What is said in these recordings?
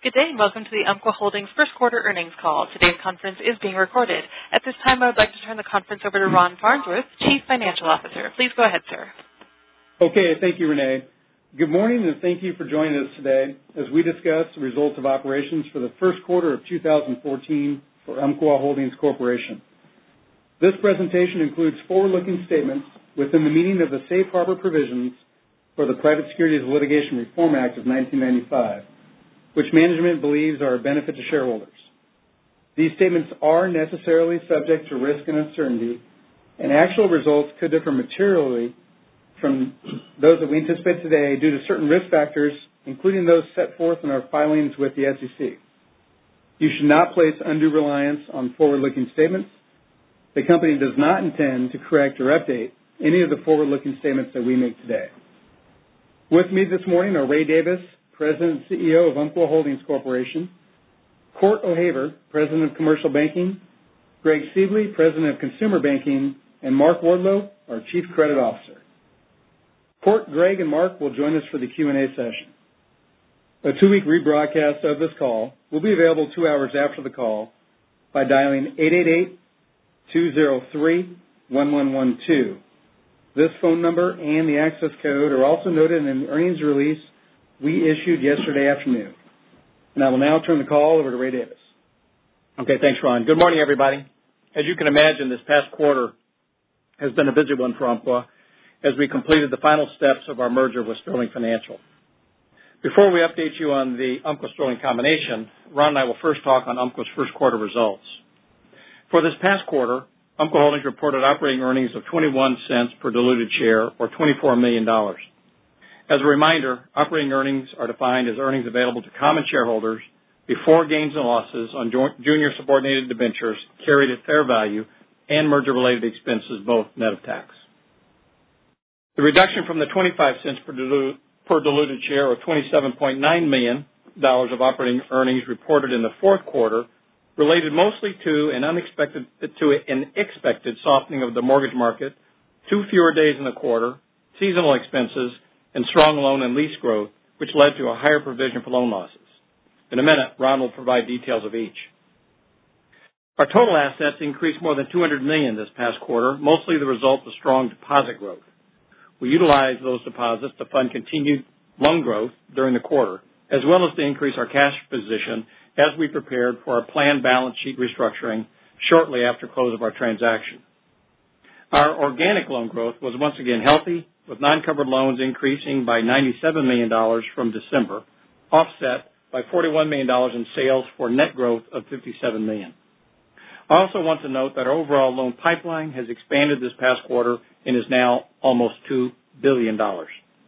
Good day and welcome to the Umpqua Holdings first quarter earnings call. Today's conference is being recorded. At this time, I would like to turn the conference over to Ron Farnsworth, Chief Financial Officer. Please go ahead, sir. Okay, thank you, Renee. Good morning and thank you for joining us today as we discuss the results of operations for the first quarter of 2014 for Umpqua Holdings Corporation. This presentation includes forward-looking statements within the meaning of the Safe Harbor provisions for the Private Securities Litigation Reform Act of 1995, which management believes are a benefit to shareholders. These statements are necessarily subject to risk and uncertainty, and actual results could differ materially from those that we anticipate today due to certain risk factors, including those set forth in our filings with the SEC. You should not place undue reliance on forward-looking statements. The company does not intend to correct or update any of the forward-looking statements that we make today. With me this morning are Ray Davis, President and CEO of Umpqua Holdings Corporation, Cort O'Haver, President of Commercial Banking, Greg Siebele, President of Consumer Banking, and Mark Wardlow, our Chief Credit Officer. Cort, Greg, and Mark will join us for the Q&A session. A 2-week rebroadcast of this call will be available 2 hours after the call by dialing 888-203-1112. This phone number and the access code are also noted in the earnings release we issued yesterday afternoon. And I will now turn the call over to Ray Davis. Okay, thanks, Ron. Good morning, everybody. As you can imagine, this past quarter has been a busy one for Umpqua as we completed the final steps of our merger with Sterling Financial. Before we update you on the Umpqua-Sterling combination, Ron and I will first talk on Umpqua's first quarter results. For this past quarter, Umpqua Holdings reported operating earnings of 21 cents per diluted share, or $24 million. As a reminder, operating earnings are defined as earnings available to common shareholders before gains and losses on junior subordinated debentures carried at fair value and merger-related expenses, both net of tax. The reduction from the 25 cents per diluted share, or $27.9 million of operating earnings reported in the fourth quarter, related mostly to an expected softening of the mortgage market, 2 fewer days in the quarter, seasonal expenses, and strong loan and lease growth, which led to a higher provision for loan losses. In a minute, Ron will provide details of each. Our total assets increased more than $200 million this past quarter, mostly the result of strong deposit growth. We utilized those deposits to fund continued loan growth during the quarter, as well as to increase our cash position as we prepared for our planned balance sheet restructuring shortly after close of our transaction. Our organic loan growth was once again healthy, with non-covered loans increasing by $97 million from December, offset by $41 million in sales for net growth of $57 million. I also want to note that our overall loan pipeline has expanded this past quarter and is now almost $2 billion. Our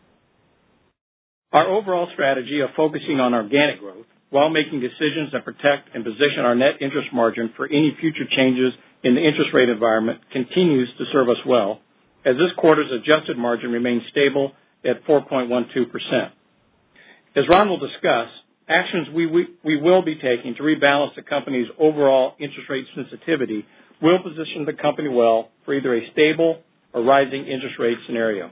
overall strategy of focusing on organic growth while making decisions that protect and position our net interest margin for any future changes in the interest rate environment continues to serve us well, as this quarter's adjusted margin remains stable at 4.12%. As Ron will discuss, actions we will be taking to rebalance the company's overall interest rate sensitivity will position the company well for either a stable or rising interest rate scenario.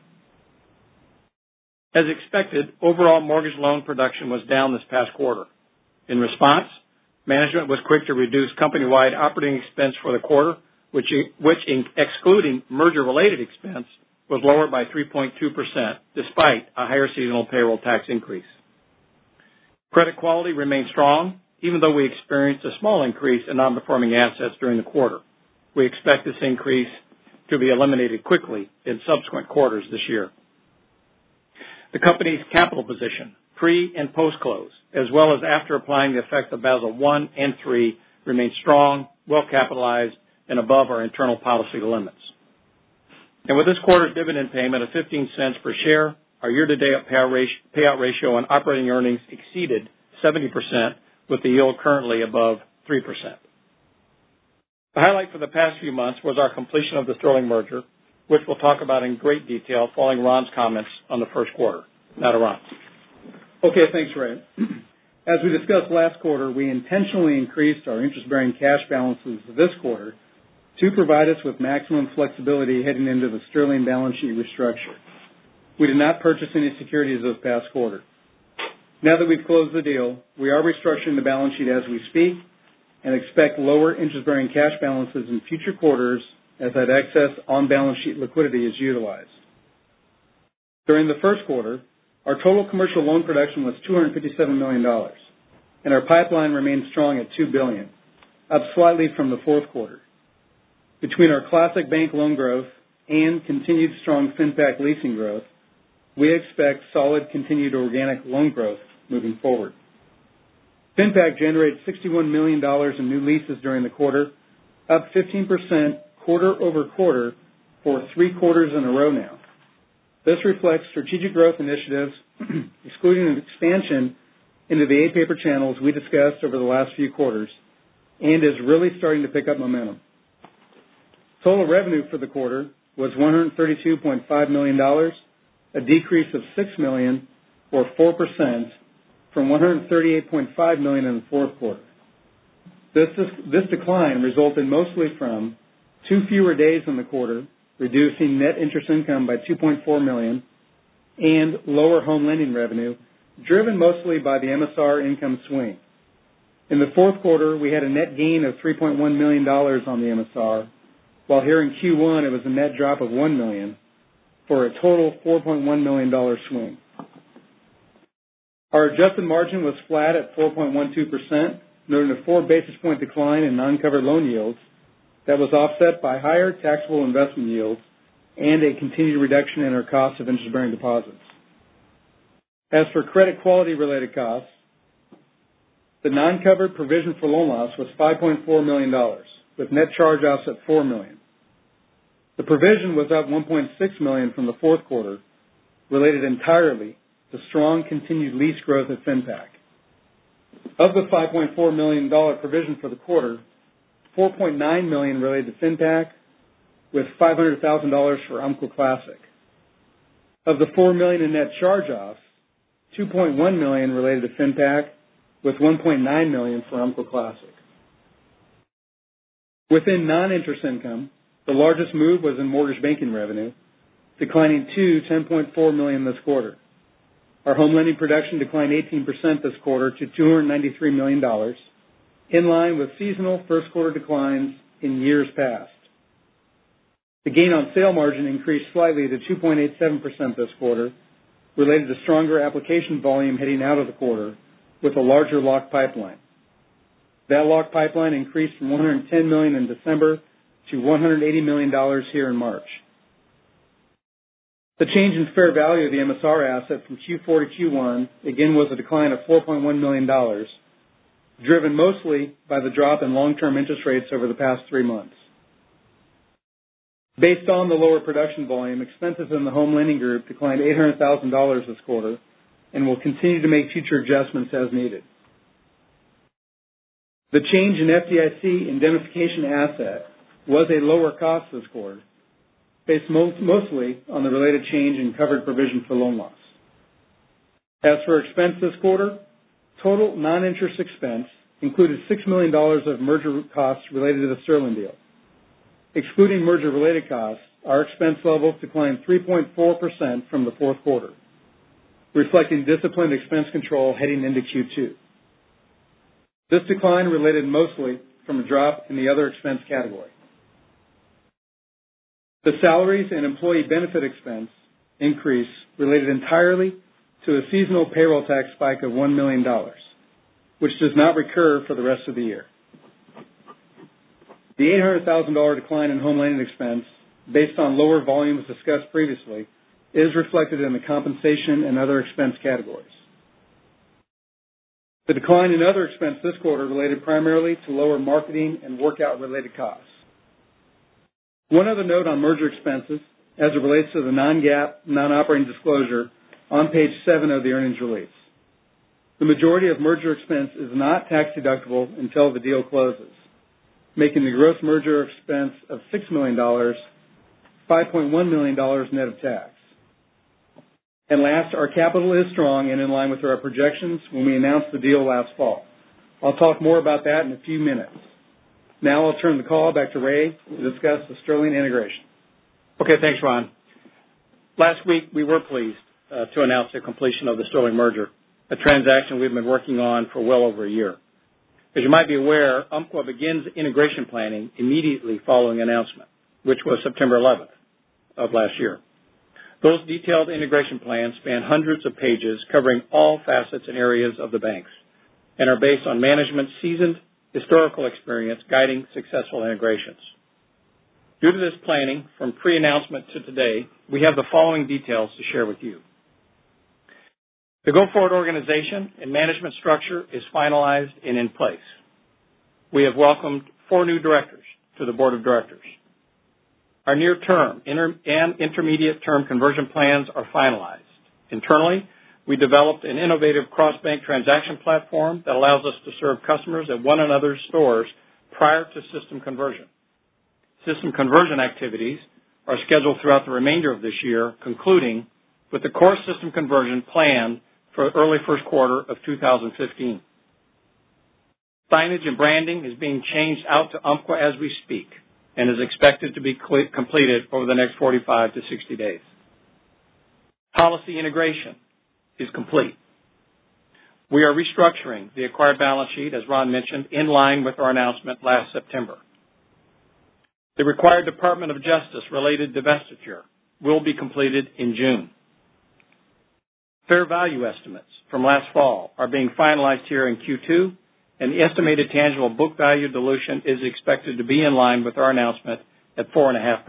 As expected, overall mortgage loan production was down this past quarter. In response, management was quick to reduce company-wide operating expense for the quarter, which excluding merger-related expense, was lower by 3.2%, despite a higher seasonal payroll tax increase. Credit quality remained strong, even though we experienced a small increase in non-performing assets during the quarter. We expect this increase to be eliminated quickly in subsequent quarters this year. The company's capital position, pre- and post-close, as well as after applying the effect of Basel I and III, remains strong, well-capitalized, and above our internal policy limits. And with this quarter's dividend payment of 15 cents per share, our year-to-date payout ratio on operating earnings exceeded 70%, with the yield currently above 3%. The highlight for the past few months was our completion of the Sterling merger, which we'll talk about in great detail following Ron's comments on the first quarter. Now to Ron. Okay, thanks, Ray. As we discussed last quarter, we intentionally increased our interest-bearing cash balances this quarter to provide us with maximum flexibility heading into the Sterling balance sheet restructure. We did not purchase any securities this past quarter. Now that we've closed the deal, we are restructuring the balance sheet as we speak and expect lower interest-bearing cash balances in future quarters as that excess on-balance sheet liquidity is utilized. During the first quarter, our total commercial loan production was $257 million, and our pipeline remains strong at $2 billion, up slightly from the fourth quarter. Between our classic bank loan growth and continued strong FinPac leasing growth, we expect solid continued organic loan growth moving forward. FinPac generated $61 million in new leases during the quarter, up 15% quarter over quarter for 3 quarters in a row now. This reflects strategic growth initiatives, excluding an expansion into the A-paper channels we discussed over the last few quarters, and is really starting to pick up momentum. Total revenue for the quarter was $132.5 million, a decrease of $6 million or 4% from $138.5 million in the fourth quarter. This decline resulted mostly from 2 fewer days in the quarter, reducing net interest income by $2.4 million, and lower home lending revenue, driven mostly by the MSR income swing. In the fourth quarter, we had a net gain of $3.1 million on the MSR, while here in Q1 it was a net drop of $1 million, for a total $4.1 million swing. Our adjusted margin was flat at 4.12%, noting a 4 basis point decline in non-covered loan yields that was offset by higher taxable investment yields and a continued reduction in our cost of interest-bearing deposits. As for credit quality-related costs, the non-covered provision for loan loss was $5.4 million, with net charge-offs at $4 million. The provision was up $1.6 million from the fourth quarter, related entirely to strong continued lease growth at FinPac. Of the $5.4 million provision for the quarter, $4.9 million related to FinPac, with $500,000 for Umpqua Classic. Of the $4 million in net charge-offs, $2.1 million related to FinPac, with $1.9 million for Umpqua Classic. Within non-interest income, the largest move was in mortgage banking revenue, declining to $10.4 million this quarter. Our home lending production declined 18% this quarter to $293 million, in line with seasonal first quarter declines in years past. The gain on sale margin increased slightly to 2.87% this quarter, related to stronger application volume heading out of the quarter with a larger locked pipeline. That locked pipeline increased from $110 million in December to $180 million here in March. The change in fair value of the MSR asset from Q4 to Q1 again was a decline of $4.1 million, driven mostly by the drop in long-term interest rates over the past 3 months. Based on the lower production volume, expenses in the home lending group declined $800,000 this quarter and will continue to make future adjustments as needed. The change in FDIC indemnification asset was a lower cost this quarter, based mostly on the related change in covered provision for loan loss. As for expense this quarter, total non-interest expense included $6 million of merger costs related to the Sterling deal. Excluding merger-related costs, our expense levels declined 3.4% from the fourth quarter, reflecting disciplined expense control heading into Q2. This decline related mostly from a drop in the other expense category. The salaries and employee benefit expense increase related entirely to a seasonal payroll tax spike of $1 million, which does not recur for the rest of the year. The $800,000 decline in home lending expense, based on lower volumes discussed previously, is reflected in the compensation and other expense categories. The decline in other expense this quarter related primarily to lower marketing and workout-related costs. One other note on merger expenses as it relates to the non-GAAP, non-operating disclosure on page 7 of the earnings release. The majority of merger expense is not tax deductible until the deal closes, making the gross merger expense of $6 million, $5.1 million net of tax. And last, our capital is strong and in line with our projections when we announced the deal last fall. I'll talk more about that in a few minutes. Now I'll turn the call back to Ray to discuss the Sterling integration. Okay, thanks, Ron. Last week, we were pleased to announce the completion of the Sterling merger. a transaction we've been working on for well over a year. As you might be aware, Umpqua begins integration planning immediately following announcement, which was September 11th of last year. Those detailed integration plans span hundreds of pages covering all facets and areas of the banks and are based on management's seasoned historical experience guiding successful integrations. Due to this planning, from pre-announcement to today, we have the following details to share with you. The go-forward organization and management structure is finalized and in place. We have welcomed 4 new directors to the board of directors. Our near-term and intermediate-term conversion plans are finalized. Internally, we developed an innovative cross-bank transaction platform that allows us to serve customers at one another's stores prior to system conversion. System conversion activities are scheduled throughout the remainder of this year, concluding with the core system conversion planned for early first quarter of 2015. Signage and branding is being changed out to Umpqua as we speak and is expected to be completed over the next 45 to 60 days. Policy integration is complete. We are restructuring the acquired balance sheet, as Ron mentioned, in line with our announcement last September. The required Department of Justice related divestiture will be completed in June. Fair value estimates from last fall are being finalized here in Q2, and the estimated tangible book value dilution is expected to be in line with our announcement at 4.5%.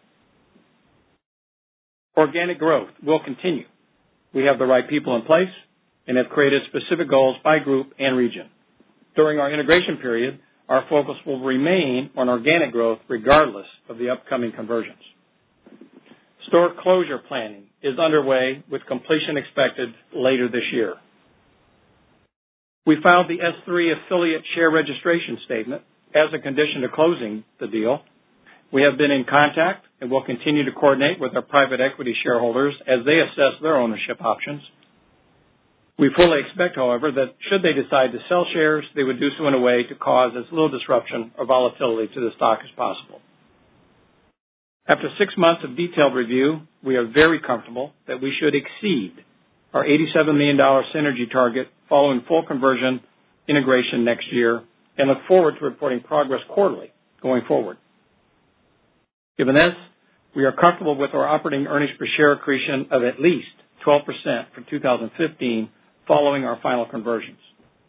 Organic growth will continue. We have the right people in place and have created specific goals by group and region. During our integration period, our focus will remain on organic growth regardless of the upcoming conversions. Store closure planning is underway with completion expected later this year. We filed the S3 affiliate share registration statement as a condition to closing the deal. We have been in contact and will continue to coordinate with our private equity shareholders as they assess their ownership options. We fully expect, however, that should they decide to sell shares, they would do so in a way to cause as little disruption or volatility to the stock as possible. After 6 months of detailed review, we are very comfortable that we should exceed our $87 million synergy target following full conversion integration next year and look forward to reporting progress quarterly going forward. Given this, we are comfortable with our operating earnings per share accretion of at least 12% for 2015 following our final conversions.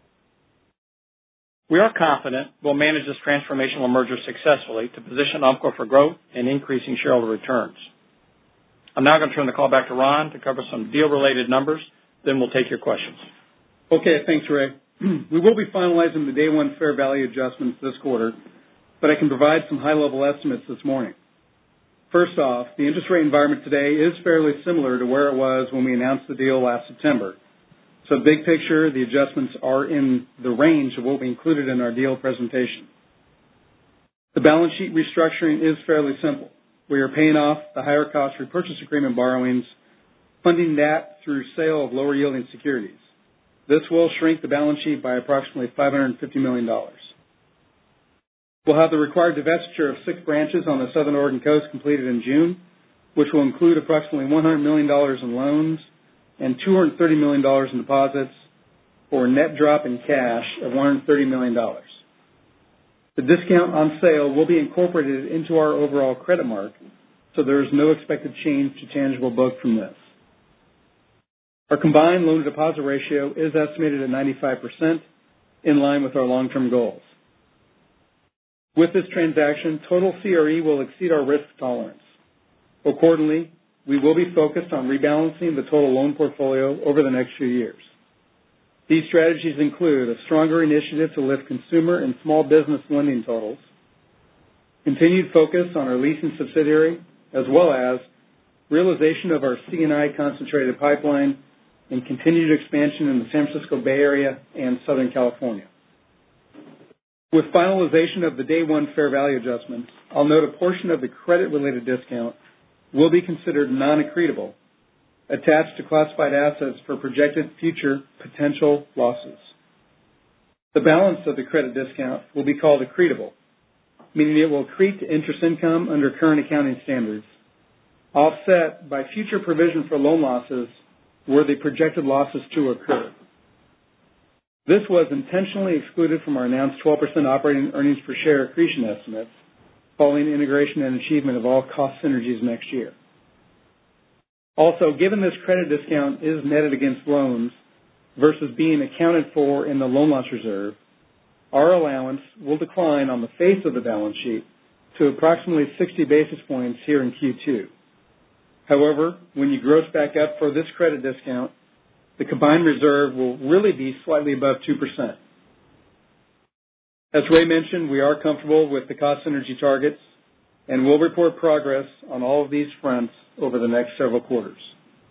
We are confident we'll manage this transformational merger successfully to position Umpqua for growth and increasing shareholder returns. I'm now going to turn the call back to Ron to cover some deal-related numbers, then we'll take your questions. Okay, thanks, Ray. We will be finalizing the day one fair value adjustments this quarter, but I can provide some high-level estimates this morning. First off, the interest rate environment today is fairly similar to where it was when we announced the deal last September. So big picture, the adjustments are in the range of what we included in our deal presentation. The balance sheet restructuring is fairly simple. We are paying off the higher cost repurchase agreement borrowings, funding that through sale of lower yielding securities. This will shrink the balance sheet by approximately $550 million. We'll have the required divestiture of 6 branches on the southern Oregon coast completed in June, which will include approximately $100 million in loans and $230 million in deposits for a net drop in cash of $130 million. The discount on sale will be incorporated into our overall credit mark, so there is no expected change to tangible book from this. Our combined loan-to-deposit ratio is estimated at 95%, in line with our long-term goals. With this transaction, total CRE will exceed our risk tolerance. Accordingly, we will be focused on rebalancing the total loan portfolio over the next few years. These strategies include a stronger initiative to lift consumer and small business lending totals, continued focus on our leasing subsidiary, as well as realization of our C&I concentrated pipeline and continued expansion in the San Francisco Bay Area and Southern California. With finalization of the day one fair value adjustments, I'll note a portion of the credit-related discount will be considered non-accretable, attached to classified assets for projected future potential losses. The balance of the credit discount will be called accretable, meaning it will accrete to interest income under current accounting standards, offset by future provision for loan losses were the projected losses to occur. This was intentionally excluded from our announced 12% operating earnings per share accretion estimates following integration and achievement of all cost synergies next year. Also, given this credit discount is netted against loans versus being accounted for in the loan loss reserve, our allowance will decline on the face of the balance sheet to approximately 60 basis points here in Q2. However, when you gross back up for this credit discount, the combined reserve will really be slightly above 2%. As Ray mentioned, we are comfortable with the cost synergy targets, and we'll report progress on all of these fronts over the next several quarters.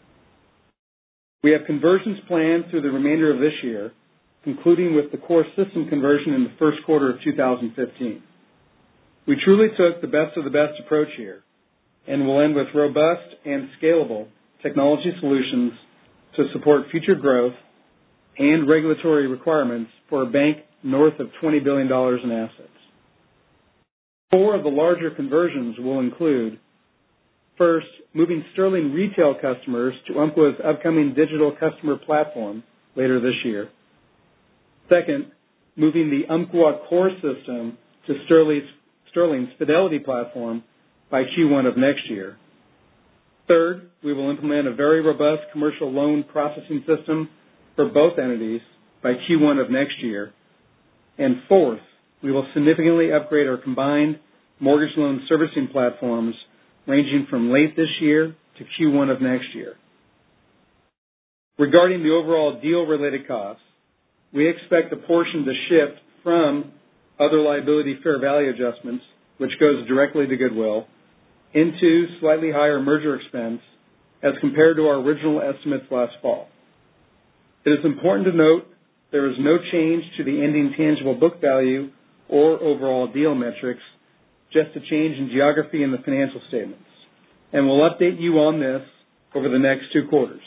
We have conversions planned through the remainder of this year, concluding with the core system conversion in the first quarter of 2015. We truly took the best of the best approach here, and will end with robust and scalable technology solutions to support future growth and regulatory requirements for a bank north of $20 billion in assets. 4 of the larger conversions will include, first, moving Sterling retail customers to Umpqua's upcoming digital customer platform later this year. Second, moving the Umpqua core system to Sterling's Fidelity platform by Q1 of next year. Third, we will implement a very robust commercial loan processing system for both entities by Q1 of next year. And fourth, we will significantly upgrade our combined mortgage loan servicing platforms ranging from late this year to Q1 of next year. Regarding the overall deal-related costs, we expect a portion to shift from other liability fair value adjustments, which goes directly to goodwill, into slightly higher merger expense as compared to our original estimates last fall. It is important to note there is no change to the ending tangible book value or overall deal metrics, just a change in geography in the financial statements. And we'll update you on this over the next 2 quarters.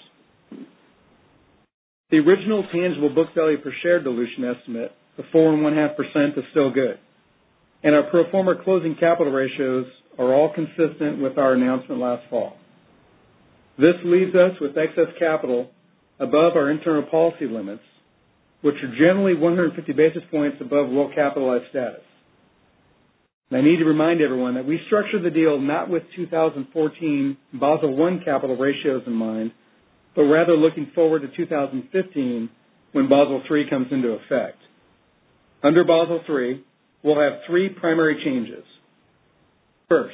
The original tangible book value per share dilution estimate of 4.5% is still good, and our pro forma closing capital ratios are all consistent with our announcement last fall. This leaves us with excess capital above our internal policy limits, which are generally 150 basis points above well-capitalized status. And I need to remind everyone that we structured the deal not with 2014 Basel I capital ratios in mind, but rather looking forward to 2015 when Basel III comes into effect. Under Basel III, we'll have 3 primary changes. First,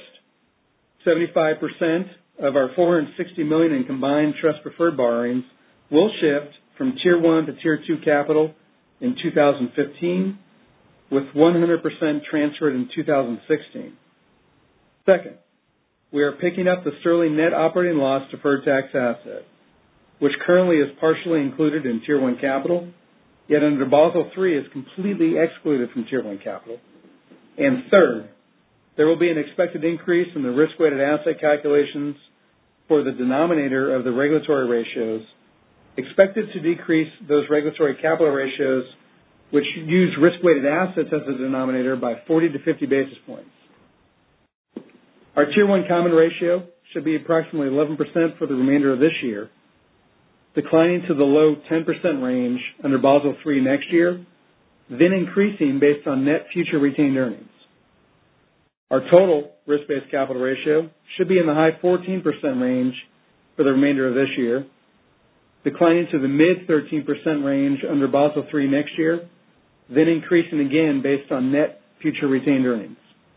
75% of our $460 million in combined trust preferred borrowings will shift from Tier 1 to Tier 2 capital in 2015, with 100% transferred in 2016. Second, we are picking up the Sterling net operating loss deferred tax asset, which currently is partially included in Tier 1 capital, yet under Basel III is completely excluded from Tier 1 capital. And third, there will be an expected increase in the risk-weighted asset calculations for the denominator of the regulatory ratios, expected to decrease those regulatory capital ratios which use risk-weighted assets as a denominator by 40 to 50 basis points. Our Tier 1 common ratio should be approximately 11% for the remainder of this year, declining to the low 10% range under Basel III next year, then increasing based on net future retained earnings. Our total risk-based capital ratio should be in the high 14% range for the remainder of this year, declining to the mid-13% range under Basel III next year, then increasing again based on net future retained earnings.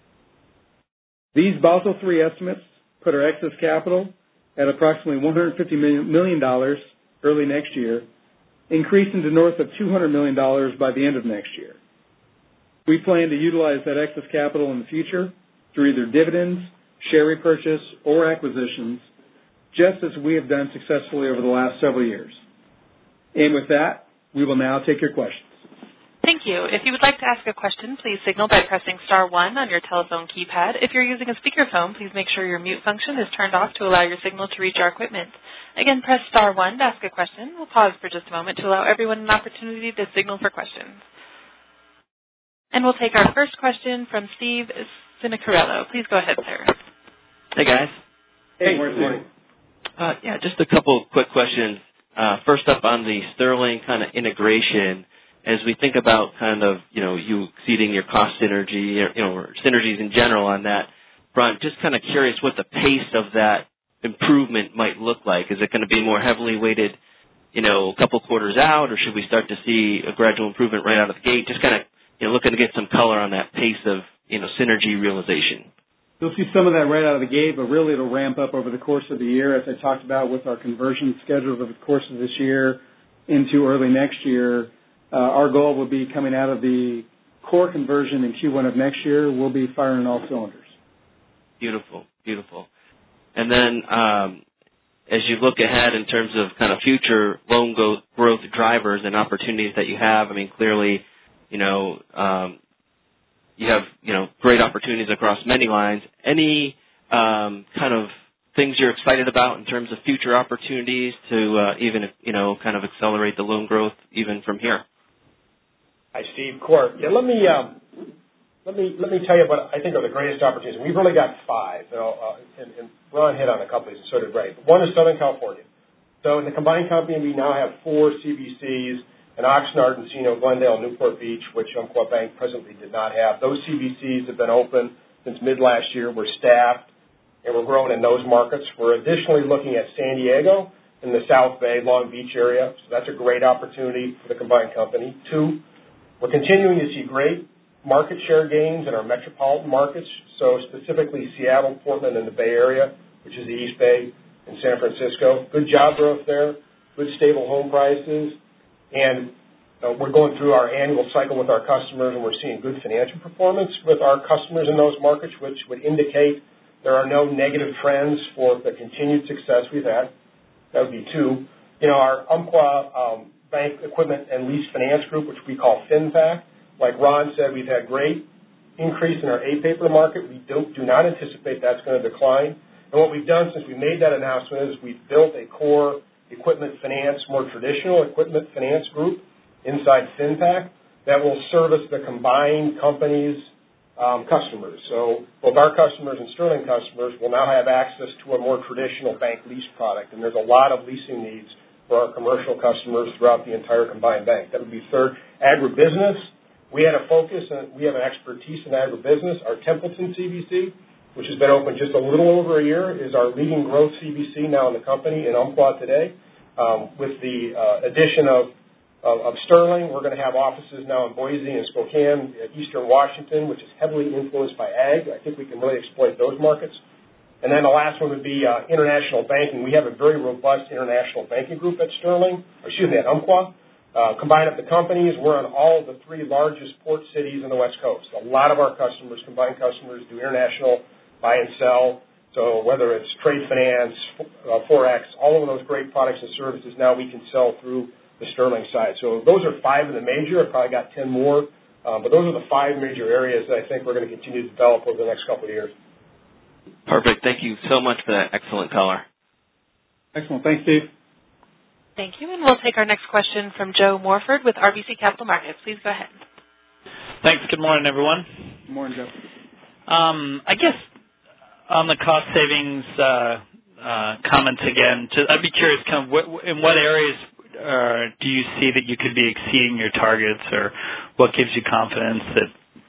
These Basel III estimates put our excess capital at approximately $150 million early next year, increasing to north of $200 million by the end of next year. We plan to utilize that excess capital in the future through either dividends, share repurchase, or acquisitions, just as we have done successfully over the last several years. And with that, we will now take your questions. Thank you. If you would like to ask a question, please signal by pressing *1 on your telephone keypad. If you're using a speakerphone, please make sure your mute function is turned off to allow your signal to reach our equipment. Again, press *1 to ask a question. We'll pause for just a moment to allow everyone an opportunity to signal for questions. And we'll take our first question from Steve Sinicarello. Please go ahead, sir. Hey, guys. Hey, good morning. Just a couple of quick questions. First up on the Sterling kind of integration. as we think about kind of, you exceeding your cost synergy, or synergies in general on that front, just kind of curious what the pace of that improvement might look like. Is it going to be more heavily weighted, a couple quarters out, or should we start to see a gradual improvement right out of the gate? Just kind of, looking to get some color on that pace of, synergy realization. You'll see some of that right out of the gate, but really it'll ramp up over the course of the year, as I talked about with our conversion scheduled over the course of this year into early next year. Our goal will be coming out of the core conversion in Q1 of next year. We'll be firing all cylinders. Beautiful, beautiful. And then as you look ahead in terms of kind of future loan growth drivers and opportunities that you have, I mean, clearly, you have, great opportunities across many lines. Any kind of things you're excited about in terms of future opportunities to even, kind of accelerate the loan growth even from here? Hi, Steve. Court. Yeah, let me tell you what I think are the greatest opportunities. We've really got five, and Ron hit on a couple of these, and so did Ray. One is Southern California. So in the combined company, we now have 4 CBCs in Oxnard, Encino, Glendale, Newport Beach, which Umpqua Bank presently did not have. Those CBCs have been open since mid-last year. We're staffed, and we're growing in those markets. We're additionally looking at San Diego in the South Bay, Long Beach area. So that's a great opportunity for the combined company. 2, we're continuing to see great market share gains in our metropolitan markets, so specifically Seattle, Portland, and the Bay Area, which is the East Bay, and San Francisco. Good job growth there, good stable home prices, and we're going through our annual cycle with our customers, and we're seeing good financial performance with our customers in those markets, which would indicate there are no negative trends for the continued success we've had. That would be 2. Our Umpqua Bank Equipment and Lease Finance Group, which we call FinFac, like Ron said, we've had great increase in our A-paper market. We do not anticipate that's going to decline. And what we've done since we made that announcement is we've built a core equipment finance, more traditional equipment finance group inside FinFac that will service the combined company's customers. So both our customers and Sterling customers will now have access to a more traditional bank lease product, and there's a lot of leasing needs for our commercial customers throughout the entire combined bank. That would be 3rd. Agribusiness. We had a focus, and we have an expertise in agribusiness. Our Templeton CBC, which has been open just a little over a year, is our leading growth CBC now in the company in Umpqua today. With the addition of Sterling, we're going to have offices now in Boise and Spokane, Eastern Washington, which is heavily influenced by ag. I think we can really exploit those markets. And then the last one would be international banking. We have a very robust international banking group at Umpqua. Combine up the companies, we're on all of the 3 largest port cities in the West Coast. A lot of our customers, combined customers, do international buy and sell. So whether it's trade finance, Forex, all of those great products and services now we can sell through the Sterling side. So those are 5 of the major. I've probably got 10 more. But those are the 5 major areas that I think we're going to continue to develop over the next couple of years. Perfect. Thank you so much for that excellent color. Excellent. Thanks, Steve. Thank you, and we'll take our next question from Joe Morford with RBC Capital Markets. Please go ahead. Thanks. Good morning, everyone. Good morning, Joe. I guess on the cost savings comments again, I'd be curious, kind of in what areas do you see that you could be exceeding your targets, or what gives you confidence that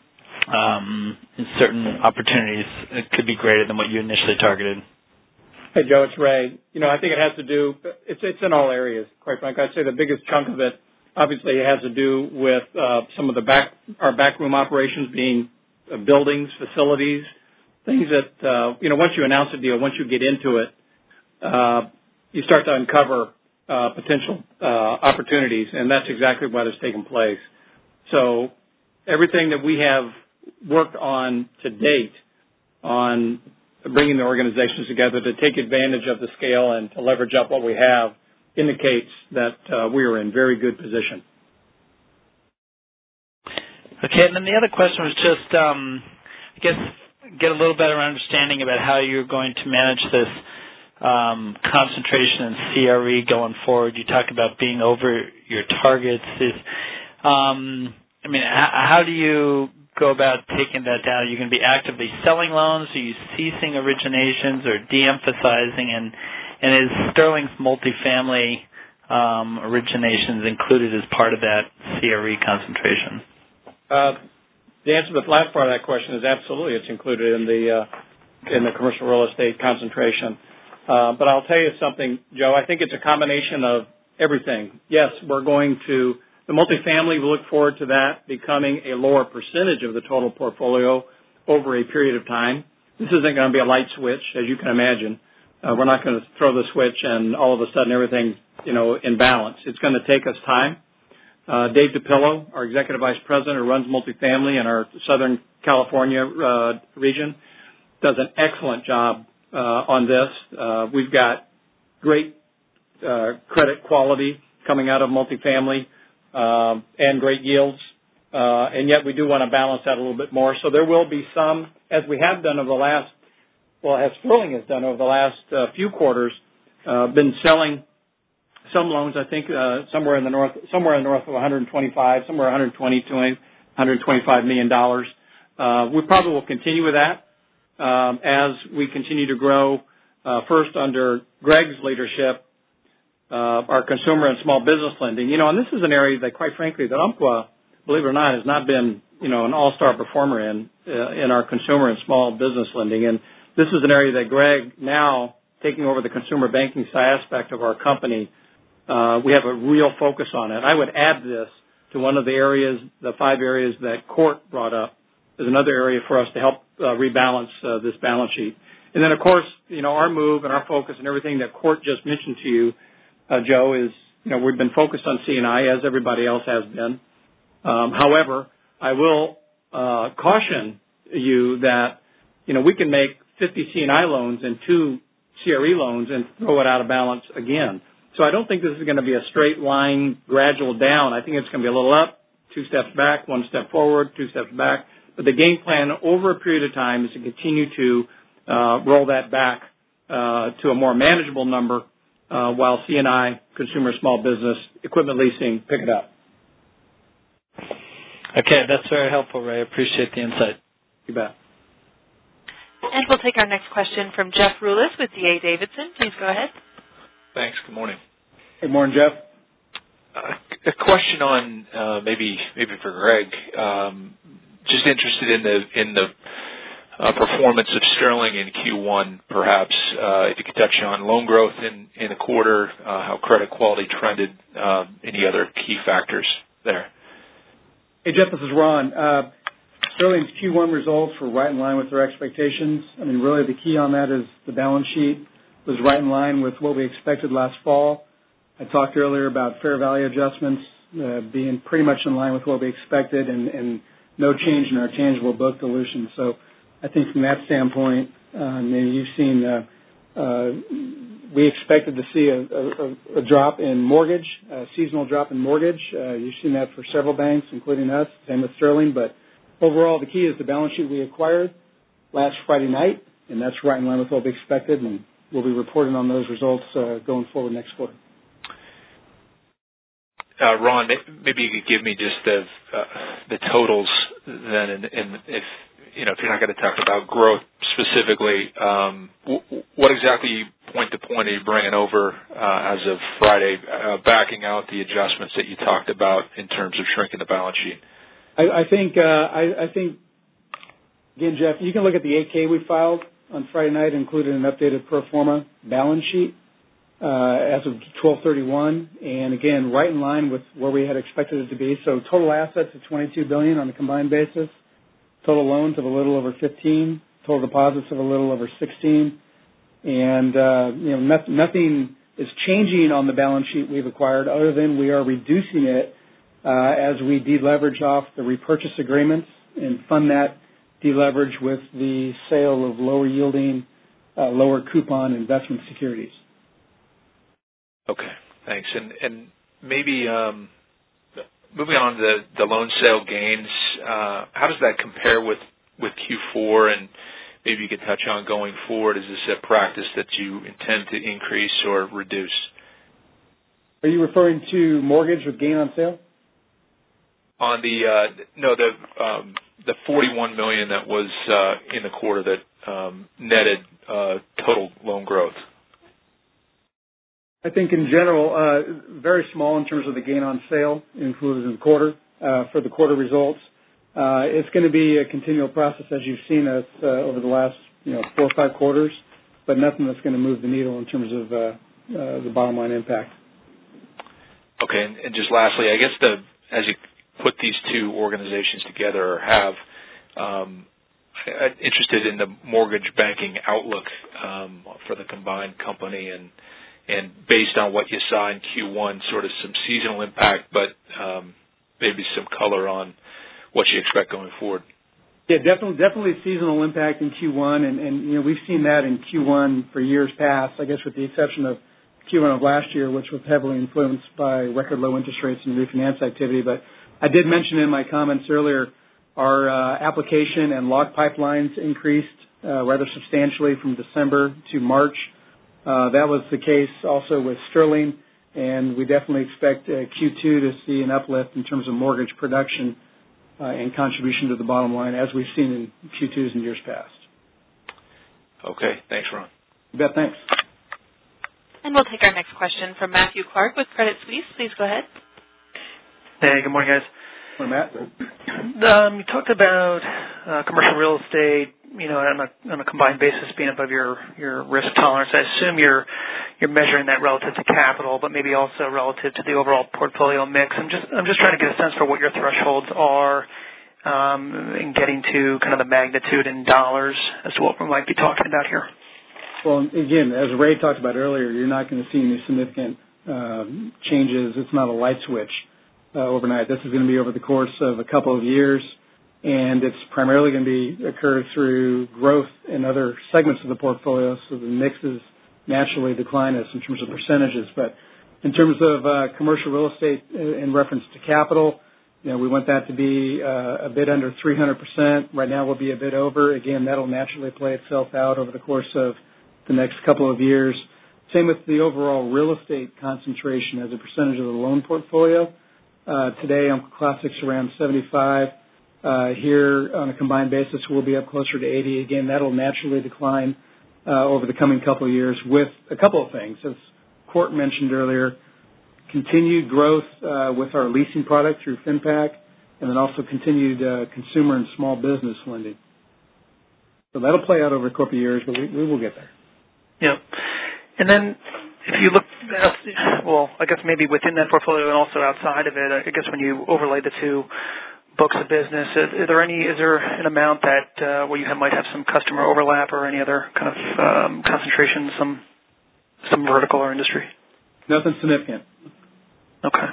in certain opportunities it could be greater than what you initially targeted? Hey, Joe, it's Ray. I think it has to do, it's in all areas, quite frankly. I'd say the biggest chunk of it, obviously, it has to do with some of our backroom operations being buildings, facilities, things that, once you announce a deal, once you get into it, you start to uncover potential opportunities, and that's exactly what has taken place. So everything that we have worked on to date on bringing the organizations together to take advantage of the scale and to leverage up what we have indicates that we are in very good position. Okay, and then the other question was just, I guess, get a little better understanding about how you're going to manage this concentration in CRE going forward. You talked about being over your targets. How do you go about taking that down? Are you going to be actively selling loans? Are you ceasing originations or de-emphasizing? And is Sterling's multifamily originations included as part of that CRE concentration? The answer to the last part of that question is absolutely. It's included in the commercial real estate concentration. But I'll tell you something, Joe. I think it's a combination of everything. Yes, we're going to the multifamily. We look forward to that becoming a lower percentage of the total portfolio over a period of time. This isn't going to be a light switch, as you can imagine. We're not going to throw the switch and all of a sudden everything's, in balance. It's going to take us time. Dave DiPillo, our Executive Vice President who runs multifamily in our Southern California region, does an excellent job on this. We've got great credit quality coming out of multifamily and great yields. And yet we do want to balance that a little bit more. So there will be some, as we have done over the last, as Sterling has done over the last few quarters, been selling some loans, I think, somewhere in the north of 125, somewhere 120 to $125 million. We probably will continue with that as we continue to grow. First, under Greg's leadership, our consumer and small business lending. And this is an area that, quite frankly, that Umpqua, believe it or not, has not been, an all-star performer in our consumer and small business lending. And this is an area that Greg, now taking over the consumer banking aspect of our company, we have a real focus on it. I would add this to one of the areas, the 5 areas that Court brought up, as another area for us to help rebalance this balance sheet. And then, of course, our move and our focus and everything that Court just mentioned to you, Joe, is, we've been focused on C&I, as everybody else has been. However, I will caution you that, we can make 50 C&I loans and 2 CRE loans and throw it out of balance again. So I don't think this is going to be a straight line, gradual down. I think it's going to be a little up, 2 steps back, 1 step forward, 2 steps back. But the game plan over a period of time is to continue to roll that back to a more manageable number while C&I, consumer, small business, equipment leasing, pick it up. Okay, that's very helpful, Ray. I appreciate the insight. You bet. And we'll take our next question from Jeff Rulis with D.A. Davidson. Please go ahead. Thanks. Good morning. Good morning, Jeff. A question on maybe for Greg. Just interested in the performance of Sterling in Q1, perhaps. If you could touch on loan growth in the quarter, how credit quality trended, any other key factors there. Hey, Jeff, this is Ron. Sterling's Q1 results were right in line with their expectations. Really the key on that is the balance sheet was right in line with what we expected last fall. I talked earlier about fair value adjustments being pretty much in line with what we expected and no change in our tangible book dilution. So I think from that standpoint, you've seen we expected to see a drop in mortgage, a seasonal drop in mortgage. You've seen that for several banks, including us, same with Sterling. But overall, the key is the balance sheet we acquired last Friday night, and that's right in line with what we expected, and we'll be reporting on those results going forward next quarter. Ron, maybe you could give me just the totals then, and if you're not going to talk about growth specifically, what exactly point to point are you bringing over as of Friday, backing out the adjustments that you talked about in terms of shrinking the balance sheet? I think again, Jeff, you can look at the 8K we filed on Friday night, included an updated pro forma balance sheet as of 12/31, and again, right in line with where we had expected it to be. So total assets of $22 billion on a combined basis, total loans of a little over 15, total deposits of a little over 16, and nothing is changing on the balance sheet we've acquired, other than we are reducing it as we deleverage off the repurchase agreements and fund that deleverage with the sale of lower yielding, lower coupon investment securities. Okay, thanks. And maybe moving on to the loan sale gains, how does that compare with Q4? And maybe you could touch on going forward. Is this a practice that you intend to increase or reduce? Are you referring to mortgage with gain on sale? On the $41 million that was in the quarter that netted total loan growth. I think in general, very small in terms of the gain on sale included in the quarter for the quarter results. It's going to be a continual process as you've seen us over the last 4 or 5 quarters, but nothing that's going to move the needle in terms of the bottom line impact. Okay, and just lastly, I guess as you put these two organizations together, or have, interested in the mortgage banking outlook for the combined company, and based on what you saw in Q1, sort of some seasonal impact, but maybe some color on what you expect going forward. Yeah, definitely seasonal impact in Q1, and we've seen that in Q1 for years past, I guess with the exception of Q1 of last year, which was heavily influenced by record low interest rates and refinance activity. But I did mention in my comments earlier, our application and log pipelines increased rather substantially from December to March. That was the case also with Sterling, and we definitely expect Q2 to see an uplift in terms of mortgage production and contribution to the bottom line, as we've seen in Q2s in years past. Okay. Thanks, Ron. You bet. Thanks. And we'll take our next question from Matthew Clark with Credit Suisse. Please go ahead. Hey, good morning, guys. Good morning, Matt. You talked about commercial real estate, on a combined basis being above your risk tolerance. I assume you're measuring that relative to capital, but maybe also relative to the overall portfolio mix. I'm just trying to get a sense for what your thresholds are in getting to kind of the magnitude in dollars as to what we might be talking about here. Well, again, as Ray talked about earlier, you're not going to see any significant changes. It's not a light switch overnight. This is going to be over the course of a couple of years, and it's primarily going to occur through growth in other segments of the portfolio, so the mixes naturally decline us in terms of percentages. But in terms of commercial real estate in reference to capital, we want that to be a bit under 300%. Right now we'll be a bit over. Again, that'll naturally play itself out over the course of the next couple of years. Same with the overall real estate concentration as a percentage of the loan portfolio. Today, Umpqua Classic's around 75. Here, on a combined basis, we'll be up closer to 80. Again, that'll naturally decline over the coming couple of years with a couple of things. As Court mentioned earlier, continued growth with our leasing product through FinPac, and then also continued consumer and small business lending. So that'll play out over a couple of years, but we will get there. Yeah. And then if you look, I guess maybe within that portfolio and also outside of it, I guess when you overlay the two books of business, is there an amount that where you might have some customer overlap or any other kind of concentration, some vertical or industry? Nothing significant. Okay.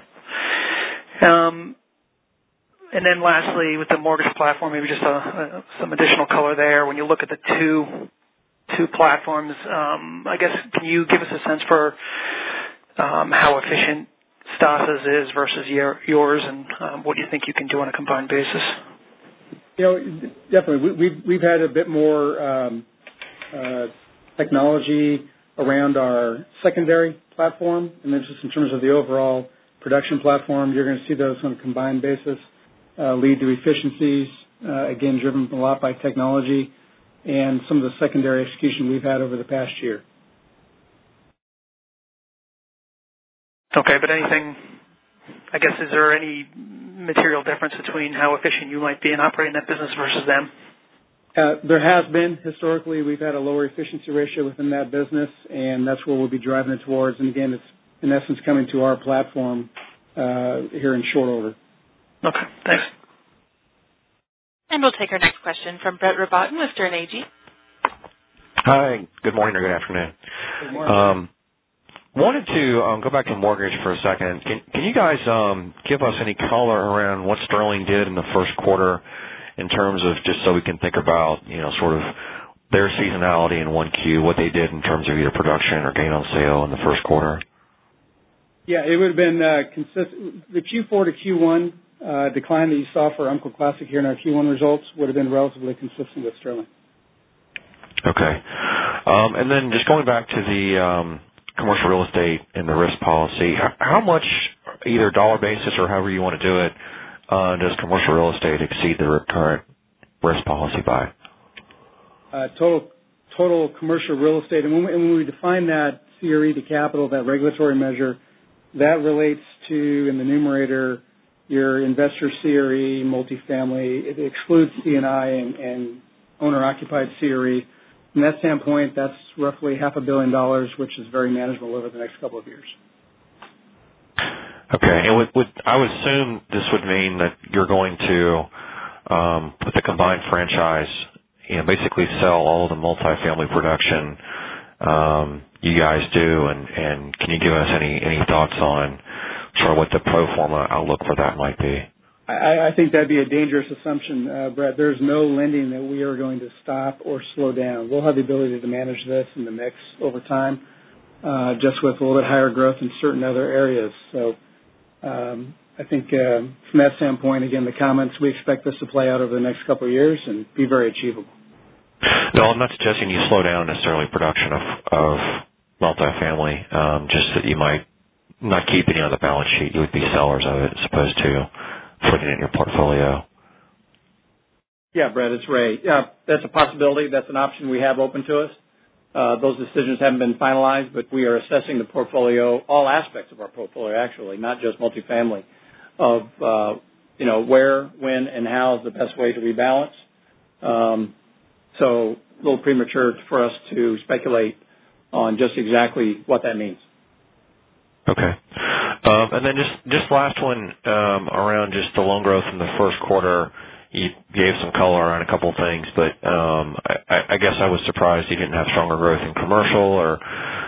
And then lastly, with the mortgage platform, maybe just some additional color there. When you look at the two platforms, I guess, can you give us a sense for how efficient Stasa's is versus yours, and what do you think you can do on a combined basis? Definitely. We've had a bit more technology around our secondary platform, and then just in terms of the overall production platform, you're going to see those on a combined basis lead to efficiencies, again, driven a lot by technology and some of the secondary execution we've had over the past year. Okay, but anything, I guess, is there any material difference between how efficient you might be in operating that business versus them? There has been. Historically, we've had a lower efficiency ratio within that business, and that's where we'll be driving it towards. And again, it's in essence coming to our platform here in short order. Okay, thanks. And we'll take our next question from Brett Rabatin with Sterne Agee. Hi, good morning or good afternoon. Good morning. Wanted to go back to mortgage for a second. Can you guys give us any color around what Sterling did in the first quarter in terms of, just so we can think about, sort of their seasonality in 1Q, what they did in terms of either production or gain on sale in the first quarter? Yeah, it would have been consistent. The Q4 to Q1 decline that you saw for Umpqua Classic here in our Q1 results would have been relatively consistent with Sterling. Okay. And then just going back to the commercial real estate and the risk policy, how much, either dollar basis or however you want to do it, does commercial real estate exceed the current risk policy by? Total total commercial real estate. And when we define that CRE to capital, that regulatory measure, that relates to, in the numerator, your investor CRE, multifamily. It excludes C&I and owner-occupied CRE. From that standpoint, that's roughly $500 million, which is very manageable over the next couple of years. Okay. And I would assume this would mean that you're going to, with the combined franchise, basically sell all of the multifamily production you guys do, and can you give us any thoughts on sort of what the pro forma outlook for that might be? I think that'd be a dangerous assumption, Brett. There's no lending that we are going to stop or slow down. We'll have the ability to manage this in the mix over time, just with a little bit higher growth in certain other areas. So I think from that standpoint, again, the comments, we expect this to play out over the next couple of years and be very achievable. No, I'm not suggesting you slow down necessarily production of multifamily, just that you might not keep any on the balance sheet. You would be sellers of it as opposed to putting it in your portfolio. Yeah, Brett, it's Ray. Yeah, that's a possibility. That's an option we have open to us. Those decisions haven't been finalized, but we are assessing the portfolio, all aspects of our portfolio, actually, not just multifamily, of where, when, and how is the best way to rebalance. So a little premature for us to speculate on just exactly what that means. Okay. And then just last one around just the loan growth in the first quarter. You gave some color on a couple of things, but I guess I was surprised you didn't have stronger growth in commercial, or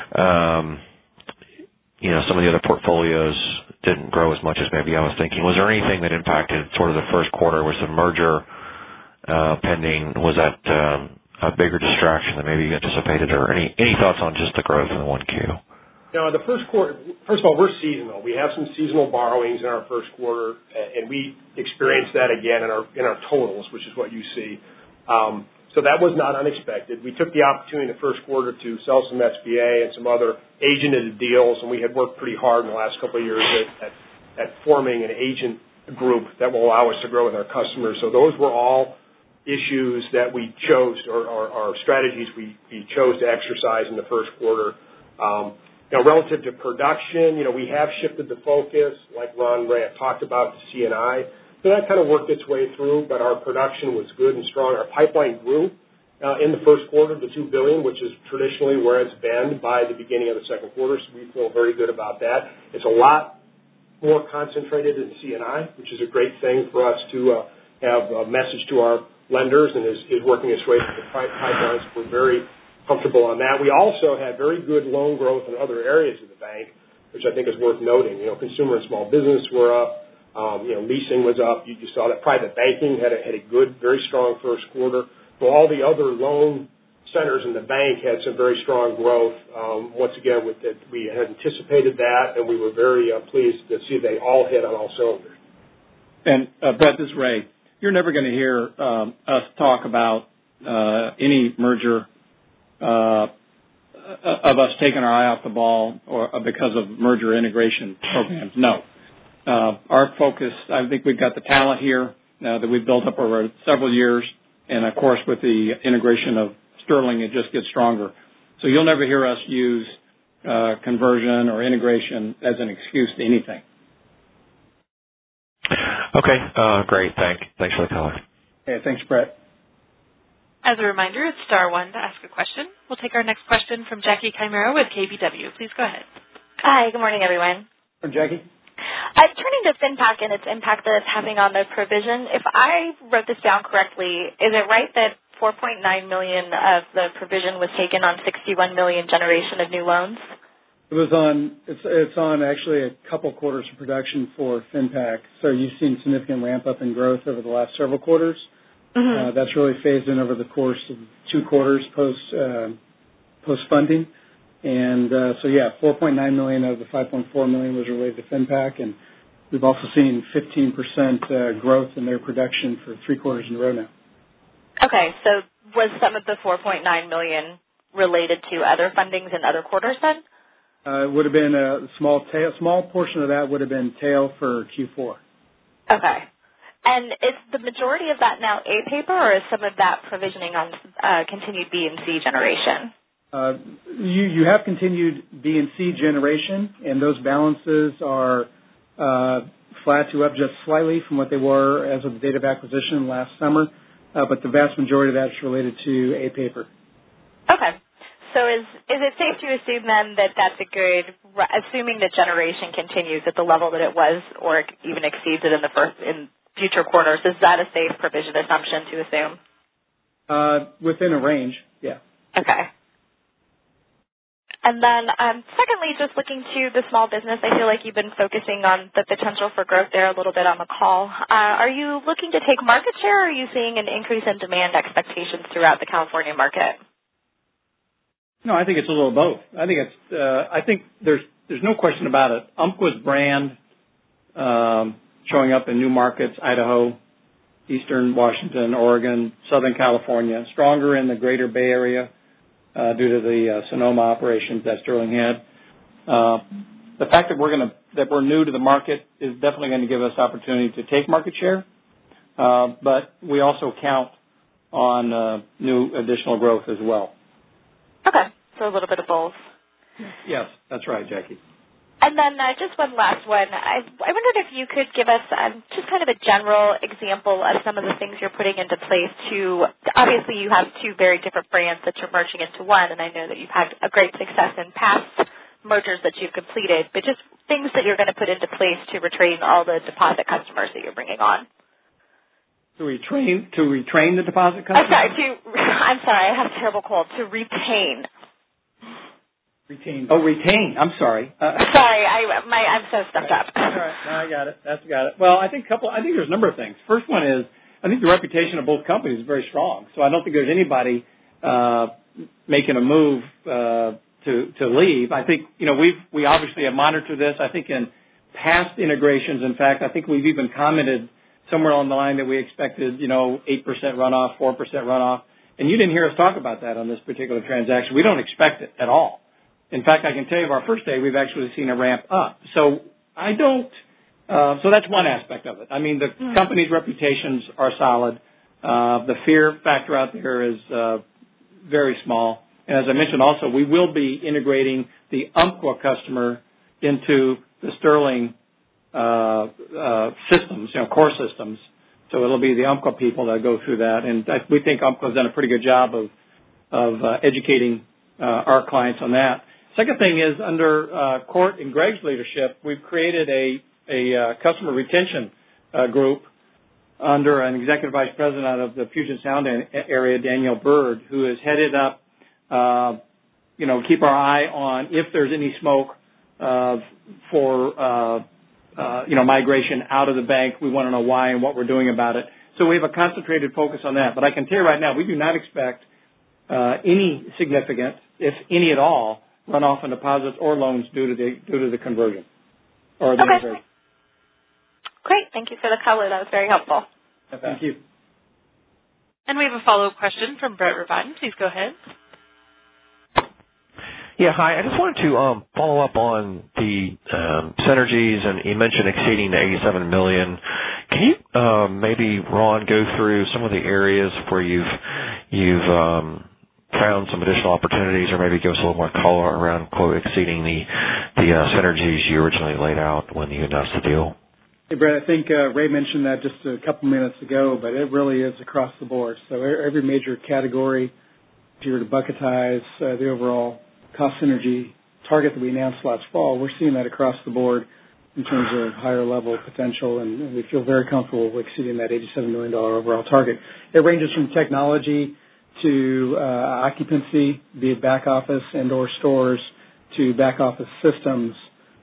some of the other portfolios didn't grow as much as maybe I was thinking. Was there anything that impacted sort of the first quarter? Was the merger pending? Was that a bigger distraction than maybe you anticipated, or any thoughts on just the growth in the 1Q? The first quarter, first of all, we're seasonal. We have some seasonal borrowings in our first quarter, and we experienced that again in our totals, which is what you see. So that was not unexpected. We took the opportunity in the first quarter to sell some SBA and some other agented deals, and we had worked pretty hard in the last couple of years at forming an agent group that will allow us to grow with our customers. So those were all issues that we chose, or strategies we chose to exercise in the first quarter. Relative to production, we have shifted the focus, like Ron and Ray have talked about, to C&I. So that kind of worked its way through, but our production was good and strong. Our pipeline grew in the first quarter to $2 billion, which is traditionally where it's been by the beginning of the second quarter, so we feel very good about that. It's a lot more concentrated in C&I, which is a great thing for us to have a message to our lenders, and is working its way through the pipelines. We're very comfortable on that. We also had very good loan growth in other areas of the bank, which I think is worth noting. Consumer and small business were up. Leasing was up. You saw that private banking had a good, very strong first quarter. So all the other loan centers in the bank had some very strong growth. Once again, we had anticipated that, and we were very pleased to see they all hit on all cylinders. And Brett, this is Ray. You're never going to hear us talk about any merger of us taking our eye off the ball or because of merger integration programs. No. Our focus, I think we've got the talent here that we've built up over several years, and of course with the integration of Sterling, it just gets stronger. So you'll never hear us use conversion or integration as an excuse to anything. Okay, great. Thanks for the color. Okay, thanks, Brett. As a reminder, it's star one to ask a question. We'll take our next question from Jackie Chimera with KBW. Please go ahead. Hi, good morning, everyone. Hi, Jackie. Turning to FinPac and its impact that it's having on the provision, if I wrote this down correctly, is it right that $4.9 million of the provision was taken on $61 million generation of new loans? It's on actually a couple quarters of production for FinPac. So you've seen significant ramp up in growth over the last several quarters. Mm-hmm. That's really phased in over the course of 2 quarters post funding. And so yeah, $4.9 million of the $5.4 million was related to FinPac, and we've also seen 15% growth in their production for 3 quarters in a row now. Okay, so was some of the $4.9 million related to other fundings in other quarters then? It would have been a small portion of that would have been tail for Q4. Okay. And is the majority of that now A paper, or is some of that provisioning on continued B and C generation? You have continued B and C generation, and those balances are flat to up just slightly from what they were as of the date of acquisition last summer, but the vast majority of that is related to A paper. Okay. So is it safe to assume then that that's a good, assuming that generation continues at the level that it was or even exceeds it in future quarters, is that a safe provision assumption to assume? Within a range, yeah. Okay. And then secondly, just looking to the small business, I feel like you've been focusing on the potential for growth there a little bit on the call. Are you looking to take market share, or are you seeing an increase in demand expectations throughout the California market? No, I think it's a little of both. I think there's no question about it. Umpqua's brand showing up in new markets, Idaho, Eastern Washington, Oregon, Southern California, stronger in the greater Bay Area due to the Sonoma operations that Sterling had. The fact that we're new to the market is definitely going to give us opportunity to take market share, but we also count on new additional growth as well. Okay, so a little bit of both. Yes, that's right, Jackie. And then just one last one. I wondered if you could give us just kind of a general example of some of the things you're putting into place to, obviously you have two very different brands that you're merging into one, and I know that you've had a great success in past mergers that you've completed, but just things that you're going to put into place to retain all the deposit customers that you're bringing on. To retrain the deposit customers? I'm sorry, I have a terrible cold. To retain. Retain. Oh, retain. I'm sorry. Sorry, I'm so stuffed up. All right, no, I got it. Well, I think there's a number of things. First one is, I think the reputation of both companies is very strong. So I don't think there's anybody making a move to leave. I think we obviously have monitored this. I think in past integrations, in fact, I think we've even commented somewhere on the line that we expected, 8% runoff, 4% runoff. And you didn't hear us talk about that on this particular transaction. We don't expect it at all. In fact, I can tell you of our first day, we've actually seen a ramp up. So so that's one aspect of it. I mean, the company's reputations are solid. The fear factor out there is very small. And as I mentioned also, we will be integrating the Umpqua customer into the Sterling systems, core systems. So it'll be the Umpqua people that go through that. And we think Umpqua's done a pretty good job of educating our clients on that. Second thing is, under Court and Greg's leadership, we've created a customer retention group under an executive vice president out of the Puget Sound area, Daniel Bird, who has headed up, keep our eye on if there's any smoke for migration out of the bank. We want to know why and what we're doing about it. So we have a concentrated focus on that. But I can tell you right now, we do not expect any significant, if any at all, runoff in deposits or loans due to the conversion or the integration. Great. Thank you for the color. That was very helpful. Thank you. And we have a follow-up question from Brett Rabatin. Please go ahead. Yeah, hi. I just wanted to follow up on the synergies, and you mentioned exceeding the $87 million. Can you maybe, Ron, go through some of the areas where you've found some additional opportunities, or maybe give us a little more color around, quote, exceeding the synergies you originally laid out when you announced the deal? Hey, Brett, I think Ray mentioned that just a couple minutes ago, but it really is across the board. So every major category, if you were to bucketize the overall cost synergy target that we announced last fall, we're seeing that across the board in terms of higher level potential, and we feel very comfortable with exceeding that $87 million overall target. It ranges from technology to occupancy, be it back office and or stores, to back office systems,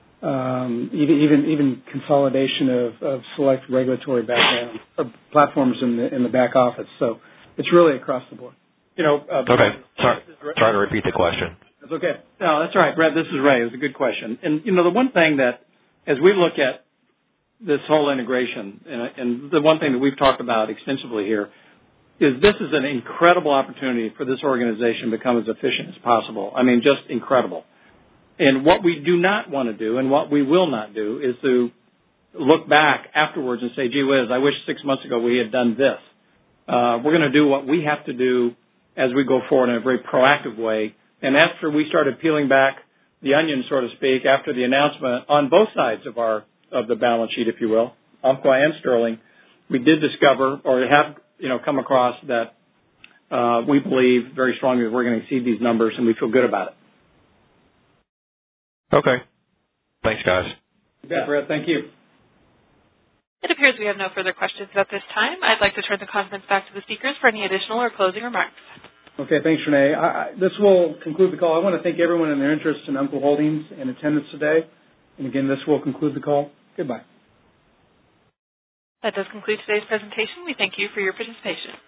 even consolidation of select regulatory background or platforms in the back office. So it's really across the board. Okay. Sorry. Try to repeat the question. That's okay. No, that's all right, Brett. This is Ray. It was a good question. And, the one thing that, as we look at this whole integration, and the one thing that we've talked about extensively here, is this is an incredible opportunity for this organization to become as efficient as possible. I mean, just incredible. And what we do not want to do and what we will not do is to look back afterwards and say, gee whiz, I wish 6 months ago we had done this. We're going to do what we have to do as we go forward in a very proactive way. And after we started peeling back the onion, so to speak, after the announcement on both sides of the balance sheet, if you will, Umpqua and Sterling, we did discover or have come across that we believe very strongly that we're going to exceed these numbers, and we feel good about it. Okay. Thanks, guys. Yeah, Brett, thank you. It appears we have no further questions at this time. I'd like to turn the conference back to the speakers for any additional or closing remarks. Okay, thanks, Renee. This will conclude the call. I want to thank everyone in their interest in Umpqua Holdings and attendance today. And again, this will conclude the call. Goodbye. That does conclude today's presentation. We thank you for your participation.